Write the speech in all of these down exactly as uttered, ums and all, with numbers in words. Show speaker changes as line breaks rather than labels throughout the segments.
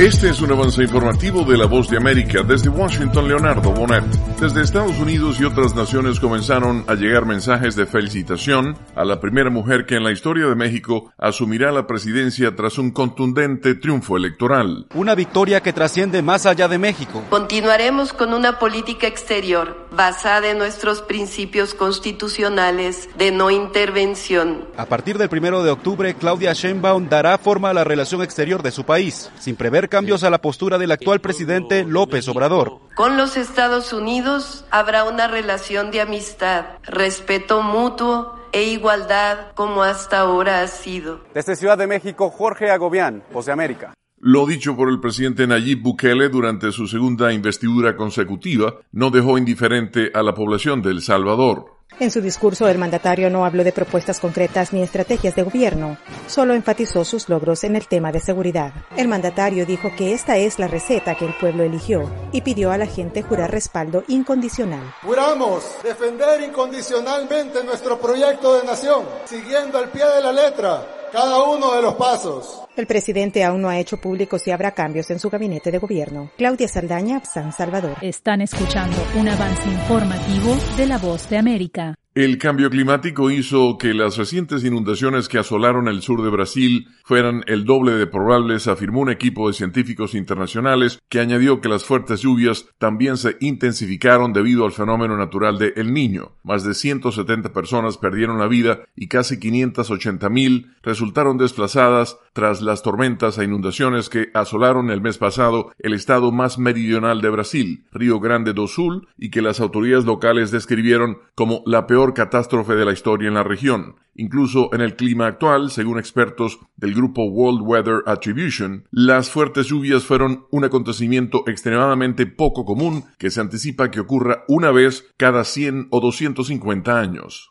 Este es un avance informativo de La Voz de América. Desde Washington, Leonardo Bonet. Desde Estados Unidos y otras naciones comenzaron a llegar mensajes de felicitación a la primera mujer que en la historia de México asumirá la presidencia tras un contundente triunfo electoral.
Una victoria que trasciende más allá de México.
Continuaremos con una política exterior basada en nuestros principios constitucionales de no intervención.
A partir del primero de octubre, Claudia Sheinbaum dará forma a la relación exterior de su país, sin prever cambios a la postura del actual presidente López Obrador.
Con los Estados Unidos habrá una relación de amistad, respeto mutuo e igualdad como hasta ahora ha sido.
Desde Ciudad de México, Jorge Agobián, Voz de América.
Lo dicho por el presidente Nayib Bukele durante su segunda investidura consecutiva no dejó indiferente a la población de El Salvador.
En su discurso, el mandatario no habló de propuestas concretas ni estrategias de gobierno, solo enfatizó sus logros en el tema de seguridad. El mandatario dijo que esta es la receta que el pueblo eligió y pidió a la gente jurar respaldo incondicional.
Juramos defender incondicionalmente nuestro proyecto de nación, siguiendo al pie de la letra cada uno de los pasos.
El presidente aún no ha hecho público si habrá cambios en su gabinete de gobierno. Claudia Saldaña, San Salvador.
Están escuchando un avance informativo de La Voz de América.
El cambio climático hizo que las recientes inundaciones que asolaron el sur de Brasil fueran el doble de probables, afirmó un equipo de científicos internacionales que añadió que las fuertes lluvias también se intensificaron debido al fenómeno natural de El Niño. Más de ciento setenta personas perdieron la vida y casi quinientas ochenta mil resultaron desplazadas tras las tormentas e inundaciones que asolaron el mes pasado el estado más meridional de Brasil, Río Grande do Sul, y que las autoridades locales describieron como la peor catástrofe de la historia en la región. Incluso en el clima actual, según expertos del grupo World Weather Attribution, las fuertes lluvias fueron un acontecimiento extremadamente poco común que se anticipa que ocurra una vez cada cien o doscientos cincuenta años.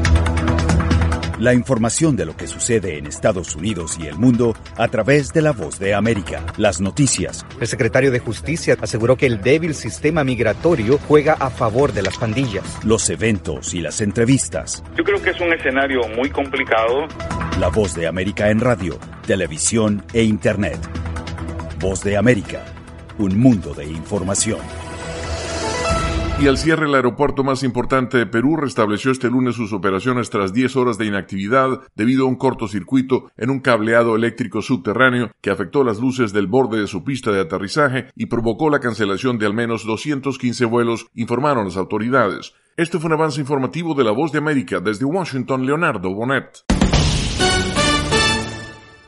La información de lo que sucede en Estados Unidos y el mundo a través de La Voz de América. Las noticias.
El secretario de Justicia aseguró que el débil sistema migratorio juega a favor de las pandillas.
Los eventos y las entrevistas.
Yo creo que es un escenario muy complicado.
La Voz de América en radio, televisión e internet. Voz de América. Un mundo de información.
Y al cierre, el aeropuerto más importante de Perú restableció este lunes sus operaciones tras diez horas de inactividad debido a un cortocircuito en un cableado eléctrico subterráneo que afectó las luces del borde de su pista de aterrizaje y provocó la cancelación de al menos doscientos quince vuelos, informaron las autoridades. Este fue un avance informativo de La Voz de América. Desde Washington, Leonardo Bonet.